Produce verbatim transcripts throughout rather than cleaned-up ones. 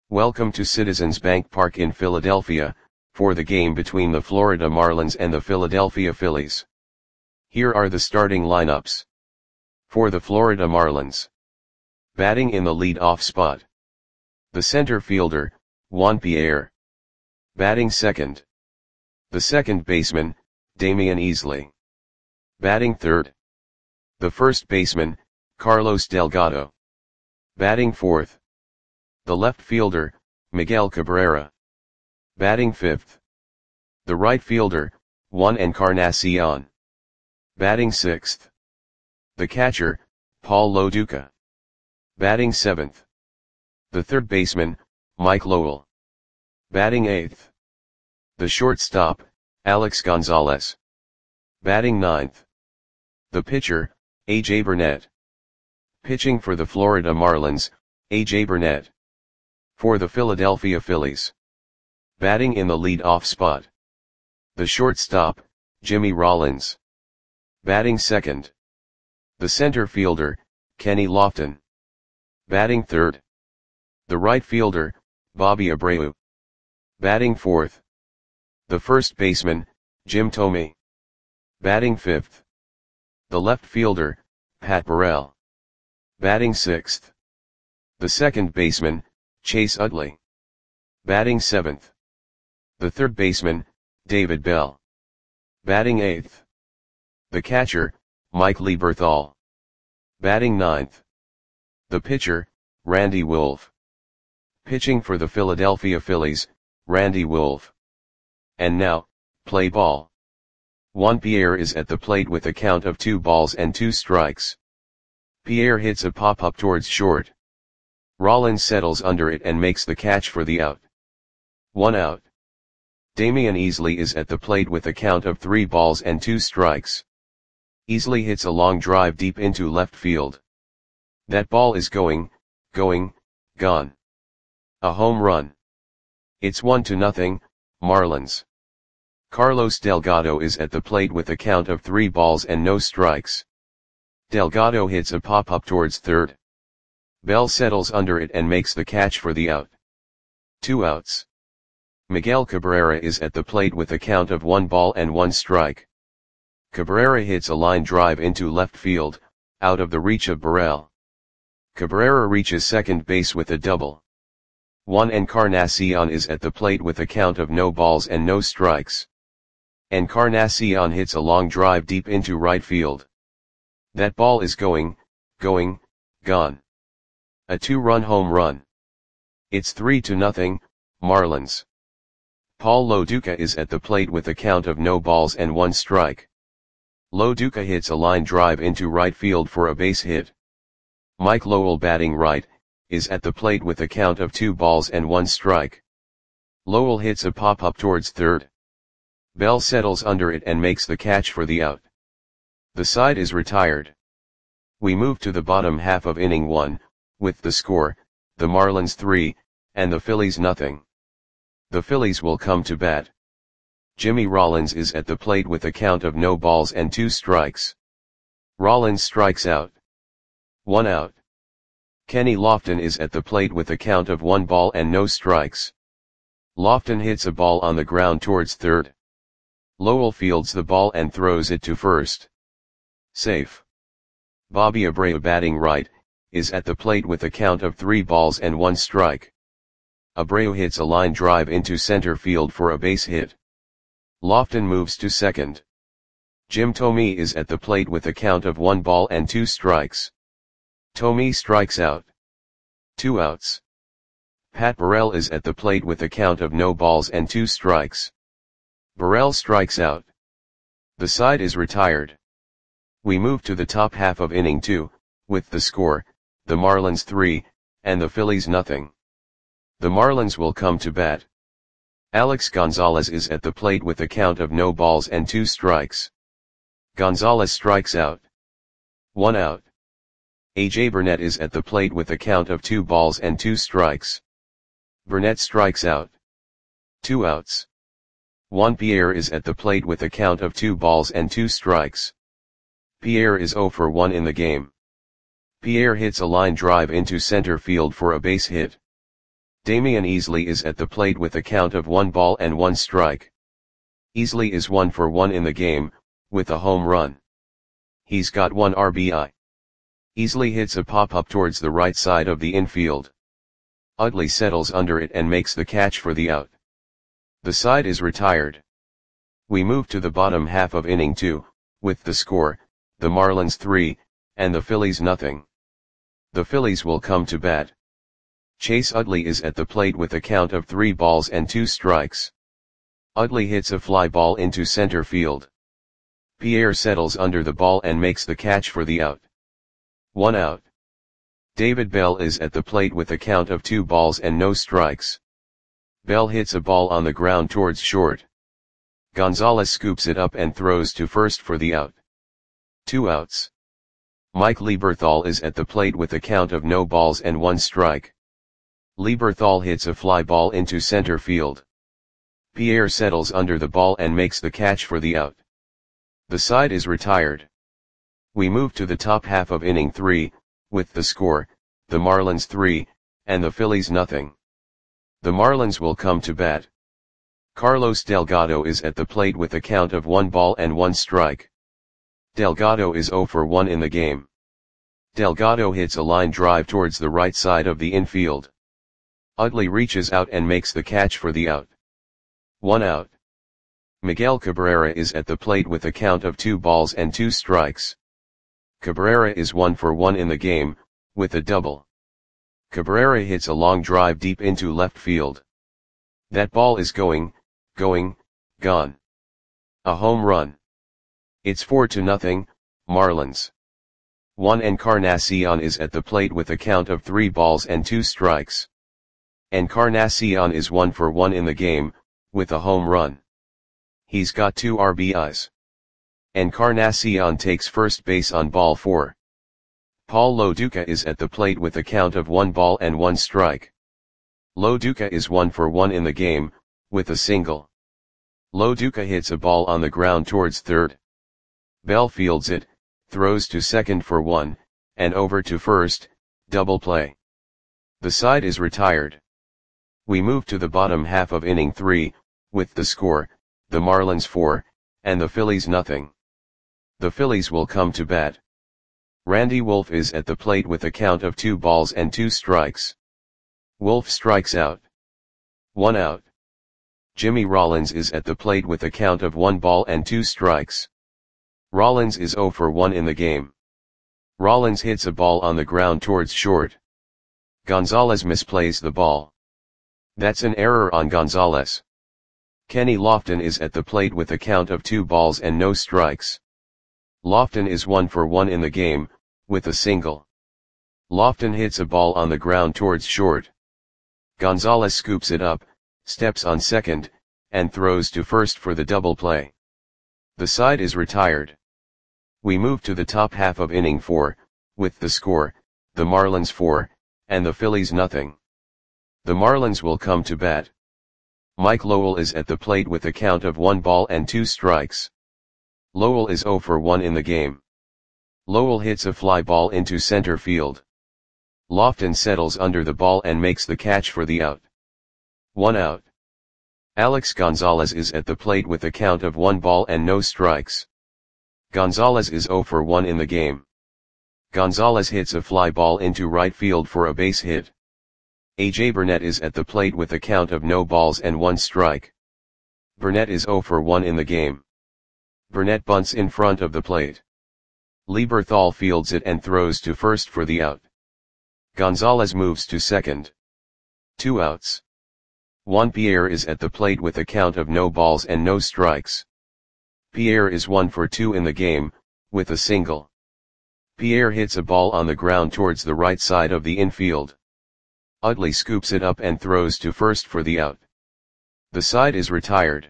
Welcome to Citizens Bank Park in Philadelphia, for the game between the Florida Marlins and the Philadelphia Phillies. Here are the starting lineups. For the Florida Marlins. Batting in the lead-off spot. The center fielder, Juan Pierre. Batting second. The second baseman, Damian Easley. Batting third. The first baseman, Carlos Delgado. Batting fourth. The left fielder, Miguel Cabrera. Batting fifth. The right fielder, Juan Encarnacion. Batting sixth. The catcher, Paul Lo Duca. Batting seventh. The third baseman, Mike Lowell. Batting eighth. The shortstop, Alex Gonzalez. Batting ninth. The pitcher, A J Burnett. Pitching for the Florida Marlins, A J Burnett. For the Philadelphia Phillies. Batting in the lead-off spot. The shortstop, Jimmy Rollins. Batting second. The center fielder, Kenny Lofton. Batting third. The right fielder, Bobby Abreu. Batting fourth. The first baseman, Jim Thome. Batting fifth. The left fielder, Pat Burrell. Batting sixth. The second baseman, Chase Utley. Batting seventh. The third baseman, David Bell. Batting eighth. The catcher, Mike Lieberthal. Batting ninth. The pitcher, Randy Wolf. Pitching for the Philadelphia Phillies, Randy Wolf. And now, play ball. Juan Pierre is at the plate with a count of two balls and two strikes. Pierre hits a pop-up towards short. Rollins settles under it and makes the catch for the out. One out. Damian Easley is at the plate with a count of three balls and two strikes. Easley hits a long drive deep into left field. That ball is going, going, gone. A home run. It's one to nothing, Marlins. Carlos Delgado is at the plate with a count of three balls and no strikes. Delgado hits a pop-up towards third. Bell settles under it and makes the catch for the out. Two outs. Miguel Cabrera is at the plate with a count of one ball and one strike. Cabrera hits a line drive into left field, out of the reach of Burrell. Cabrera reaches second base with a double. Juan Encarnacion is at the plate with a count of no balls and no strikes. Encarnacion hits a long drive deep into right field. That ball is going, going, gone. A two-run home run. It's three to nothing, Marlins. Paul Lo Duca is at the plate with a count of no balls and one strike. Lo Duca hits a line drive into right field for a base hit. Mike Lowell, batting right, is at the plate with a count of two balls and one strike. Lowell hits a pop-up towards third. Bell settles under it and makes the catch for the out. The side is retired. We move to the bottom half of inning one, with the score, the Marlins three, and the Phillies nothing. The Phillies will come to bat. Jimmy Rollins is at the plate with a count of no balls and two strikes. Rollins strikes out. One out. Kenny Lofton is at the plate with a count of one ball and no strikes. Lofton hits a ball on the ground towards third. Lowell fields the ball and throws it to first. Safe. Bobby Abreu, batting right, is at the plate with a count of three balls and one strike. Abreu hits a line drive into center field for a base hit. Lofton moves to second. Jim Thome is at the plate with a count of one ball and two strikes. Thome strikes out. Two outs. Pat Burrell is at the plate with a count of no balls and two strikes. Burrell strikes out. The side is retired. We move to the top half of inning two, with the score, the Marlins three, and the Phillies nothing. The Marlins will come to bat. Alex Gonzalez is at the plate with a count of no balls and two strikes. Gonzalez strikes out. One out. A J Burnett is at the plate with a count of two balls and two strikes. Burnett strikes out. Two outs. Juan Pierre is at the plate with a count of two balls and two strikes. Pierre is zero for one in the game. Pierre hits a line drive into center field for a base hit. Damian Easley is at the plate with a count of one ball and one strike. Easley is one for one in the game, with a home run. He's got one R B I. Easley hits a pop-up towards the right side of the infield. Utley settles under it and makes the catch for the out. The side is retired. We move to the bottom half of inning two, with the score, the Marlins three, and the Phillies nothing. The Phillies will come to bat. Chase Utley is at the plate with a count of three balls and two strikes. Utley hits a fly ball into center field. Pierre settles under the ball and makes the catch for the out. One out. David Bell is at the plate with a count of two balls and no strikes. Bell hits a ball on the ground towards short. Gonzalez scoops it up and throws to first for the out. Two outs. Mike Lieberthal is at the plate with a count of no balls and one strike. Lieberthal hits a fly ball into center field. Pierre settles under the ball and makes the catch for the out. The side is retired. We move to the top half of inning three, with the score, the Marlins three, and the Phillies nothing. The Marlins will come to bat. Carlos Delgado is at the plate with a count of one ball and one strike. Delgado is zero for one in the game. Delgado hits a line drive towards the right side of the infield. Utley reaches out and makes the catch for the out. One out. Miguel Cabrera is at the plate with a count of two balls and two strikes. Cabrera is one for one in the game, with a double. Cabrera hits a long drive deep into left field. That ball is going, going, gone. A home run. It's four to nothing, Marlins. Juan Encarnacion is at the plate with a count of three balls and two strikes. Encarnacion is one for one in the game, with a home run. He's got two R B Is. Encarnacion takes first base on ball four. Paul Lo Duca is at the plate with a count of one ball and one strike. Lo Duca is one for one in the game, with a single. Lo Duca hits a ball on the ground towards third. Bell fields it, throws to second for one, and over to first, double play. The side is retired. We move to the bottom half of inning three, with the score, the Marlins four, and the Phillies nothing. The Phillies will come to bat. Randy Wolf is at the plate with a count of two balls and two strikes. Wolf strikes out. One out. Jimmy Rollins is at the plate with a count of one ball and two strikes. Rollins is zero for one in the game. Rollins hits a ball on the ground towards short. Gonzalez misplays the ball. That's an error on Gonzalez. Kenny Lofton is at the plate with a count of two balls and no strikes. Lofton is one for one in the game, with a single. Lofton hits a ball on the ground towards short. Gonzalez scoops it up, steps on second, and throws to first for the double play. The side is retired. We move to the top half of inning four, with the score, the Marlins four, and the Phillies nothing. The Marlins will come to bat. Mike Lowell is at the plate with a count of one ball and two strikes. Lowell is zero for one in the game. Lowell hits a fly ball into center field. Lofton settles under the ball and makes the catch for the out. One out. Alex Gonzalez is at the plate with a count of one ball and no strikes. Gonzalez is zero for one in the game. Gonzalez hits a fly ball into right field for a base hit. A J Burnett is at the plate with a count of no balls and one strike. Burnett is zero for one in the game. Burnett bunts in front of the plate. Lieberthal fields it and throws to first for the out. Gonzalez moves to second. Two outs. Juan Pierre is at the plate with a count of no balls and no strikes. Pierre is one for two in the game, with a single. Pierre hits a ball on the ground towards the right side of the infield. Utley scoops it up and throws to first for the out. The side is retired.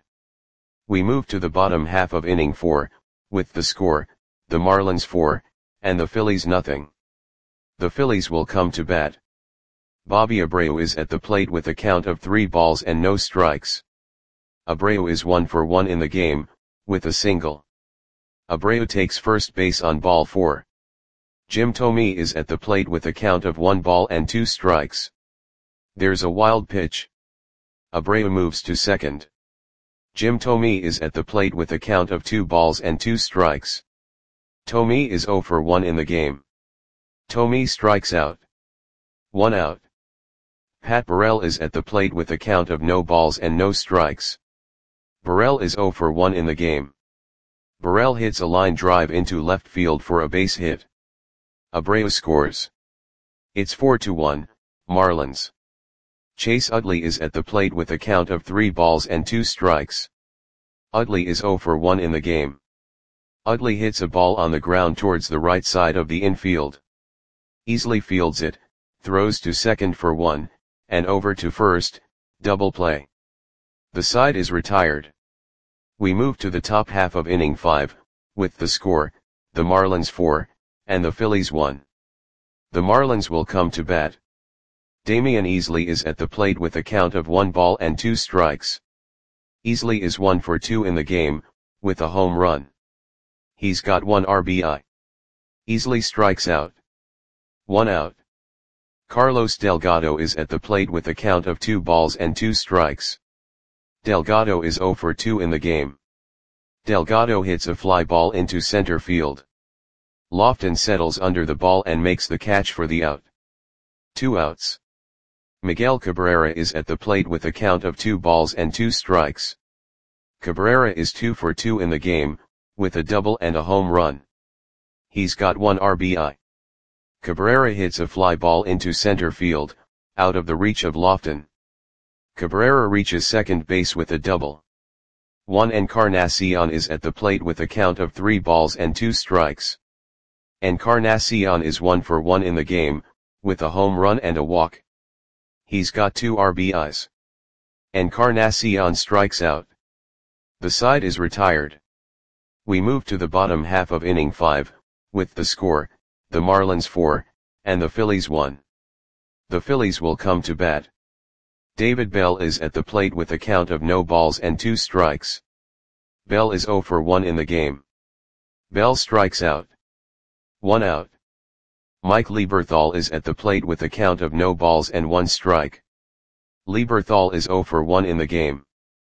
We move to the bottom half of inning four, with the score, the Marlins four, and the Phillies nothing. The Phillies will come to bat. Bobby Abreu is at the plate with a count of three balls and no strikes. Abreu is one for one in the game, with a single. Abreu takes first base on ball four. Jim Thome is at the plate with a count of one ball and two strikes. There's a wild pitch. Abreu moves to second. Jim Thome is at the plate with a count of two balls and two strikes. Thome is zero for one in the game. Thome strikes out. One out. Pat Burrell is at the plate with a count of no balls and no strikes. Burrell is zero for one in the game. Burrell hits a line drive into left field for a base hit. Abreu scores. It's four to one, Marlins. Chase Utley is at the plate with a count of three balls and two strikes. Utley is zero for one in the game. Utley hits a ball on the ground towards the right side of the infield. Easley fields it, throws to second for one, and over to first, double play. The side is retired. We move to the top half of inning five, with the score, the Marlins four, and the Phillies one. The Marlins will come to bat. Damian Easley is at the plate with a count of one ball and two strikes. Easley is one for two in the game, with a home run. He's got one R B I. Easley strikes out. One out. Carlos Delgado is at the plate with a count of two balls and two strikes. Delgado is zero for two in the game. Delgado hits a fly ball into center field. Lofton settles under the ball and makes the catch for the out. Two outs. Miguel Cabrera is at the plate with a count of two balls and two strikes. Cabrera is two for two in the game, with a double and a home run. He's got one R B I. Cabrera hits a fly ball into center field, out of the reach of Lofton. Cabrera reaches second base with a double. Juan Encarnacion is at the plate with a count of three balls and two strikes. Encarnacion is one for one in the game, with a home run and a walk. He's got two R B Is. Encarnacion strikes out. The side is retired. We move to the bottom half of inning five, with the score, the Marlins four, and the Phillies one. The Phillies will come to bat. David Bell is at the plate with a count of no balls and two strikes. Bell is zero for one in the game. Bell strikes out. One out. Mike Lieberthal is at the plate with a count of no balls and one strike. Lieberthal is zero for one in the game.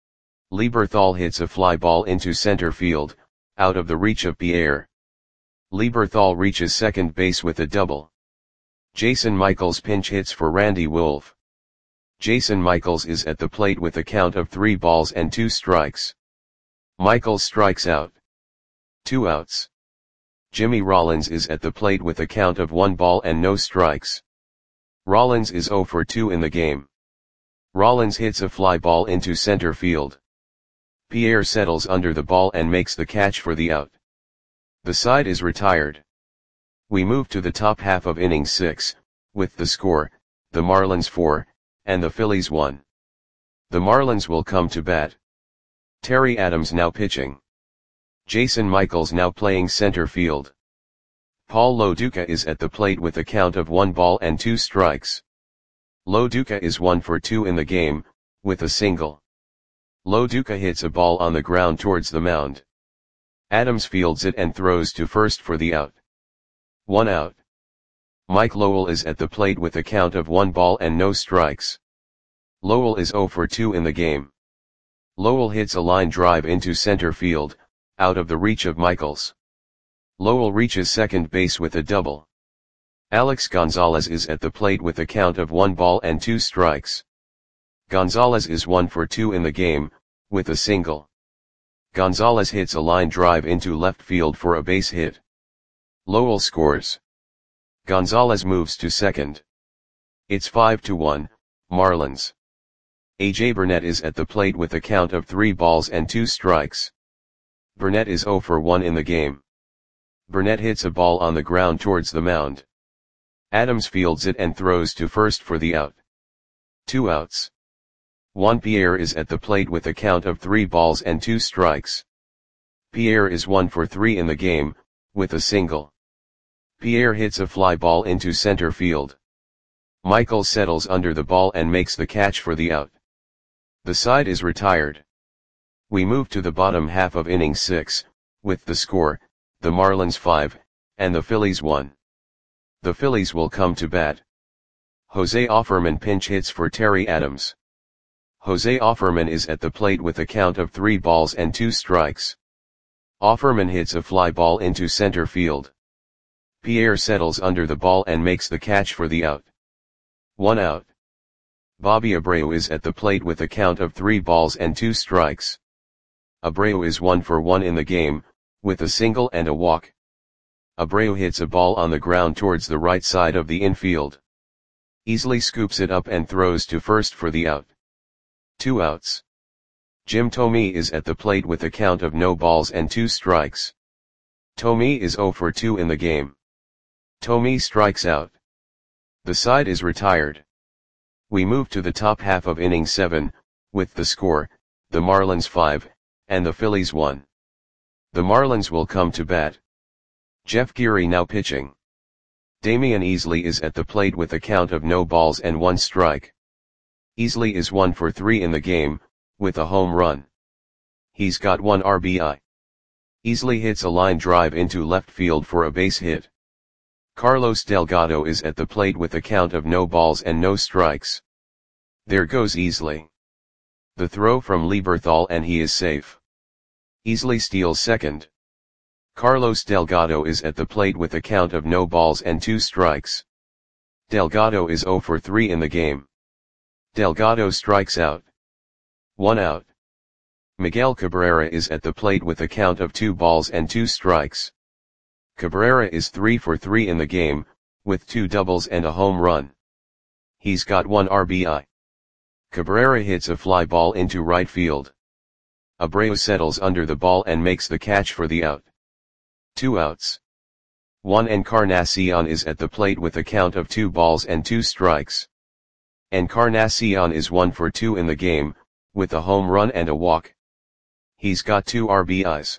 Lieberthal hits a fly ball into center field, out of the reach of Pierre. Lieberthal reaches second base with a double. Jason Michaels pinch hits for Randy Wolf. Jason Michaels is at the plate with a count of three balls and two strikes. Michaels strikes out. Two outs. Jimmy Rollins is at the plate with a count of one ball and no strikes. Rollins is zero for two in the game. Rollins hits a fly ball into center field. Pierre settles under the ball and makes the catch for the out. The side is retired. We move to the top half of inning six, with the score, the Marlins four, and the Phillies one. The Marlins will come to bat. Terry Adams now pitching. Jason Michaels now playing center field. Paul Loduca is at the plate with a count of one ball and two strikes. Loduca is one for two in the game, with a single. Loduca hits a ball on the ground towards the mound. Adams fields it and throws to first for the out. One out. Mike Lowell is at the plate with a count of one ball and no strikes. Lowell is zero for two in the game. Lowell hits a line drive into center field, out of the reach of Michaels. Lowell reaches second base with a double. Alex Gonzalez is at the plate with a count of one ball and two strikes. Gonzalez is one for two in the game, with a single. Gonzalez hits a line drive into left field for a base hit. Lowell scores. Gonzalez moves to second. It's five to one, Marlins. A J Burnett is at the plate with a count of three balls and two strikes. Burnett is zero for one in the game. Burnett hits a ball on the ground towards the mound. Adams fields it and throws to first for the out. Two outs. Juan Pierre is at the plate with a count of three balls and two strikes. Pierre is one for three in the game, with a single. Pierre hits a fly ball into center field. Michael settles under the ball and makes the catch for the out. The side is retired. We move to the bottom half of inning six, with the score, the Marlins five, and the Phillies one. The Phillies will come to bat. Jose Offerman pinch hits for Terry Adams. Jose Offerman is at the plate with a count of three balls and two strikes. Offerman hits a fly ball into center field. Pierre settles under the ball and makes the catch for the out. One out. Bobby Abreu is at the plate with a count of three balls and two strikes. Abreu is one for one in the game, with a single and a walk. Abreu hits a ball on the ground towards the right side of the infield. Easily scoops it up and throws to first for the out. Two outs. Jim Thome is at the plate with a count of no balls and two strikes. Thome is zero for two in the game. Thome strikes out. The side is retired. We move to the top half of inning seven, with the score, the Marlins five, and the Phillies one. The Marlins will come to bat. Jeff Geary now pitching. Damian Easley is at the plate with a count of no balls and one strike. Easley is one for three in the game, with a home run. He's got one R B I. Easley hits a line drive into left field for a base hit. Carlos Delgado is at the plate with a count of no balls and no strikes. There goes Easley. The throw from Lieberthal and he is safe. Easley steals second. Carlos Delgado is at the plate with a count of no balls and two strikes. Delgado is zero for three in the game. Delgado strikes out. One out. Miguel Cabrera is at the plate with a count of two balls and two strikes. Cabrera is three for three in the game, with two doubles and a home run. He's got one R B I. Cabrera hits a fly ball into right field. Abreu settles under the ball and makes the catch for the out. Two outs. Juan Encarnacion is at the plate with a count of two balls and two strikes. Encarnacion is one for two in the game, with a home run and a walk. He's got two R B Is.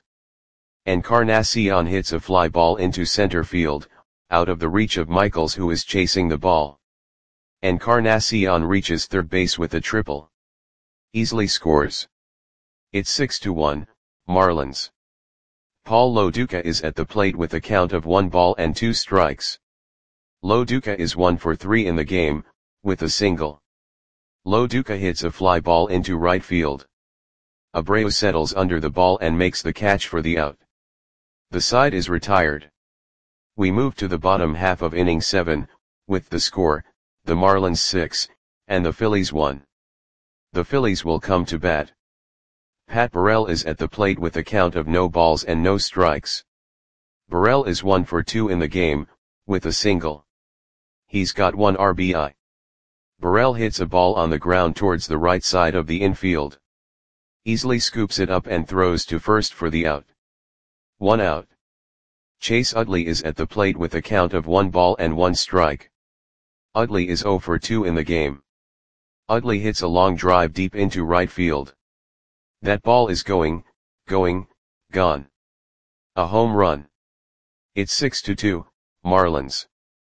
Encarnacion hits a fly ball into center field, out of the reach of Michaels who is chasing the ball. Encarnacion reaches third base with a triple. Easley scores. It's six to one, Marlins. Paul Lo Duca is at the plate with a count of one ball and two strikes. Lo Duca is one for three in the game, with a single. Lo Duca hits a fly ball into right field. Abreu settles under the ball and makes the catch for the out. The side is retired. We move to the bottom half of inning seven, with the score, the Marlins six, and the Phillies one. The Phillies will come to bat. Pat Burrell is at the plate with a count of no balls and no strikes. Burrell is one for two in the game, with a single. He's got one R B I. Burrell hits a ball on the ground towards the right side of the infield. Easley scoops it up and throws to first for the out. One out. Chase Utley is at the plate with a count of one ball and one strike. Utley is zero for two in the game. Utley hits a long drive deep into right field. That ball is going, going, gone. A home run. It's six to two, Marlins.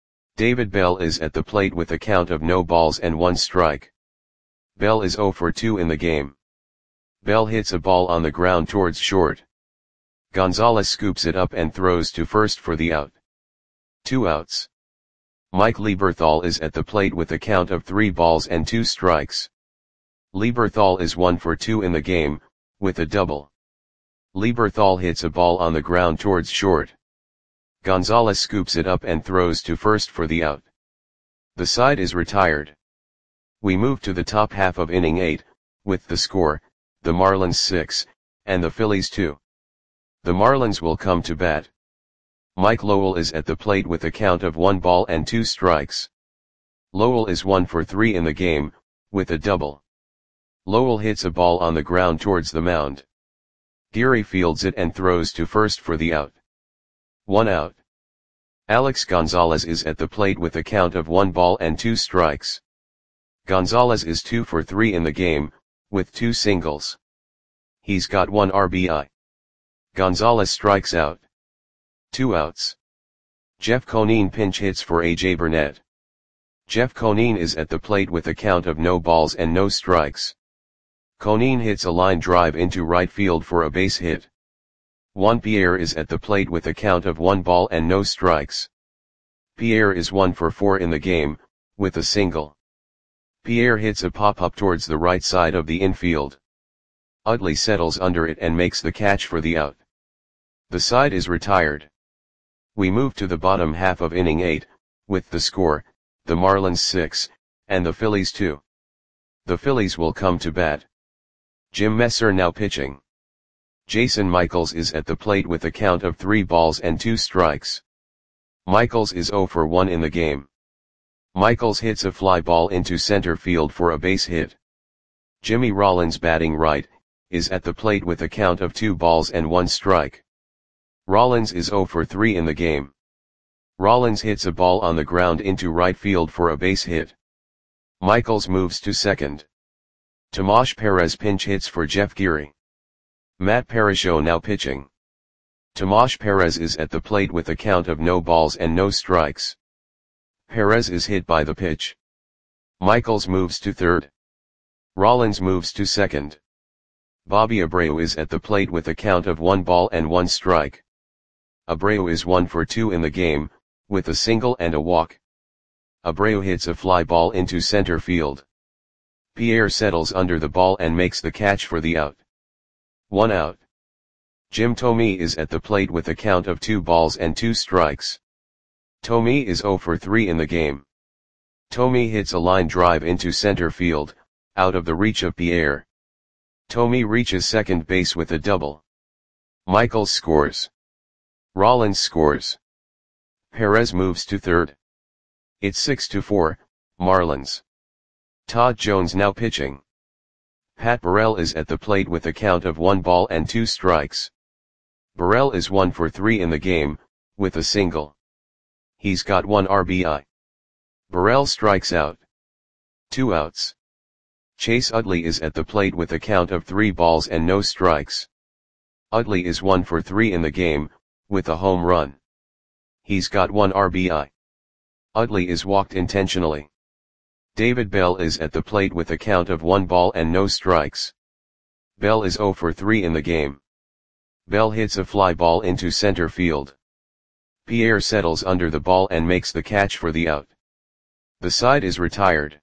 David Bell is at the plate with a count of no balls and one strike. Bell is zero for two in the game. Bell hits a ball on the ground towards short. Gonzalez scoops it up and throws to first for the out. Two outs. Mike Lieberthal is at the plate with a count of three balls and two strikes. Lieberthal is one for two in the game, with a double. Lieberthal hits a ball on the ground towards short. Gonzalez scoops it up and throws to first for the out. The side is retired. We move to the top half of inning eight, with the score, the Marlins six, and the Phillies two. The Marlins will come to bat. Mike Lowell is at the plate with a count of one ball and two strikes. Lowell is one for three in the game, with a double. Lowell hits a ball on the ground towards the mound. Geary fields it and throws to first for the out. One out. Alex Gonzalez is at the plate with a count of one ball and two strikes. Gonzalez is two for three in the game, with two singles. He's got one R B I. Gonzalez strikes out. Two outs. Jeff Conine pinch hits for A J Burnett. Jeff Conine is at the plate with a count of no balls and no strikes. Conine hits a line drive into right field for a base hit. Juan Pierre is at the plate with a count of one ball and no strikes. Pierre is one for four in the game, with a single. Pierre hits a pop-up towards the right side of the infield. Utley settles under it and makes the catch for the out. The side is retired. We move to the bottom half of inning eight, with the score, the Marlins six, and the Phillies two. The Phillies will come to bat. Jim Messer now pitching. Jason Michaels is at the plate with a count of three balls and two strikes. Michaels is oh for one in the game. Michaels hits a fly ball into center field for a base hit. Jimmy Rollins, batting right, is at the plate with a count of two balls and one strike. Rollins is oh for three in the game. Rollins hits a ball on the ground into right field for a base hit. Michaels moves to second. Tomas Perez pinch hits for Jeff Geary. Matt Parasho now pitching. Tomas Perez is at the plate with a count of no balls and no strikes. Perez is hit by the pitch. Michaels moves to third. Rollins moves to second. Bobby Abreu is at the plate with a count of one ball and one strike. Abreu is one for two in the game, with a single and a walk. Abreu hits a fly ball into center field. Pierre settles under the ball and makes the catch for the out. One out. Jim Thome is at the plate with a count of two balls and two strikes. Thome is oh for three in the game. Thome hits a line drive into center field, out of the reach of Pierre. Thome reaches second base with a double. Michaels scores. Rollins scores. Perez moves to third. It's six to four, Marlins. Todd Jones now pitching. Pat Burrell is at the plate with a count of one ball and two strikes. Burrell is one for three in the game, with a single. He's got one R B I. Burrell strikes out. Two outs. Chase Utley is at the plate with a count of three balls and no strikes. Utley is one for three in the game, with a home run. He's got one R B I. Utley is walked intentionally. David Bell is at the plate with a count of one ball and no strikes. Bell is oh for three in the game. Bell hits a fly ball into center field. Pierre settles under the ball and makes the catch for the out. The side is retired.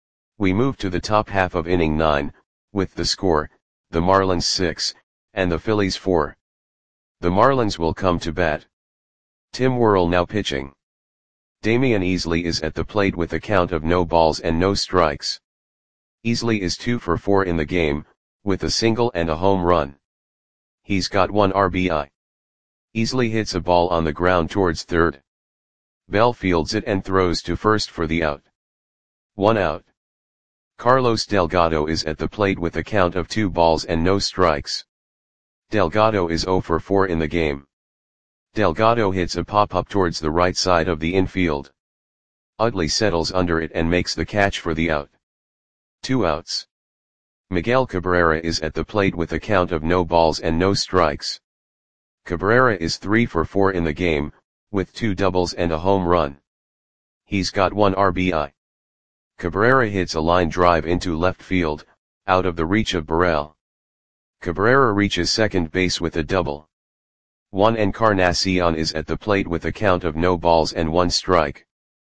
We move to the top half of inning nine, with the score, the Marlins six, and the Phillies four. The Marlins will come to bat. Tim Worrell now pitching. Damian Easley is at the plate with a count of no balls and no strikes. Easley is two for four in the game, with a single and a home run. He's got one R B I. Easley hits a ball on the ground towards third. Bell fields it and throws to first for the out. One out. Carlos Delgado is at the plate with a count of two balls and no strikes. Delgado is oh for four in the game. Delgado hits a pop-up towards the right side of the infield. Utley settles under it and makes the catch for the out. Two outs. Miguel Cabrera is at the plate with a count of no balls and no strikes. Cabrera is three for four in the game, with two doubles and a home run. He's got one R B I. Cabrera hits a line drive into left field, out of the reach of Burrell. Cabrera reaches second base with a double. Juan Encarnacion is at the plate with a count of no balls and one strike.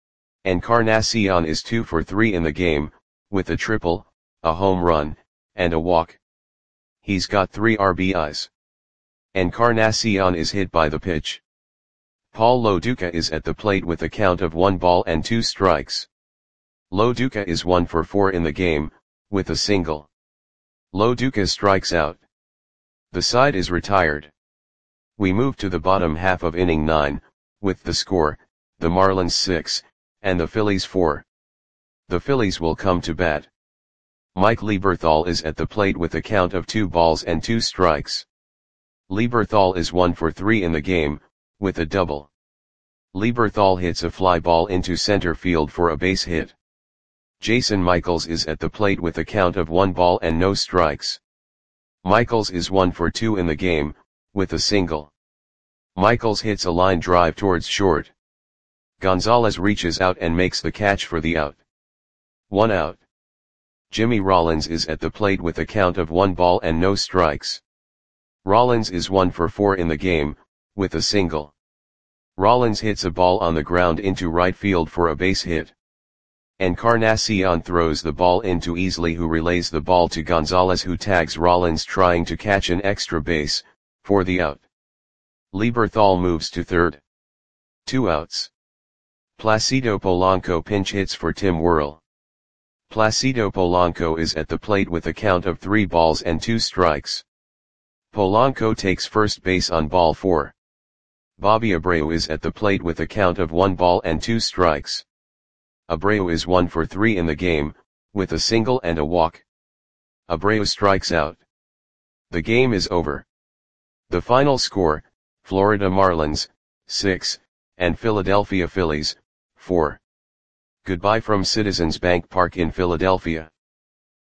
Encarnacion is two for three in the game, with a triple, a home run, and a walk. He's got three R B Is. Encarnacion is hit by the pitch. Paul Loduca is at the plate with a count of one ball and two strikes. Loduca is one for four in the game, with a single. Loduca strikes out. The side is retired. We move to the bottom half of inning nine, with the score, the Marlins six, and the Phillies four. The Phillies will come to bat. Mike Lieberthal is at the plate with a count of two balls and two strikes. Lieberthal is one for three in the game, with a double. Lieberthal hits a fly ball into center field for a base hit. Jason Michaels is at the plate with a count of one ball and no strikes. Michaels is one for two in the game, with a single. Michaels hits a line drive towards short. Gonzalez reaches out and makes the catch for the out. One out. Jimmy Rollins is at the plate with a count of one ball and no strikes. Rollins is one for four in the game, with a single. Rollins hits a ball on the ground into right field for a base hit. Encarnacion throws the ball into Easley, who relays the ball to Gonzalez, who tags Rollins trying to catch an extra base, for the out. Lieberthal moves to third. Two outs. Placido Polanco pinch hits for Tim Worrell. Placido Polanco is at the plate with a count of three balls and two strikes. Polanco takes first base on ball four. Bobby Abreu is at the plate with a count of one ball and two strikes. Abreu is one for three in the game, with a single and a walk. Abreu strikes out. The game is over. The final score, Florida Marlins, six, and Philadelphia Phillies, four. Goodbye from Citizens Bank Park in Philadelphia.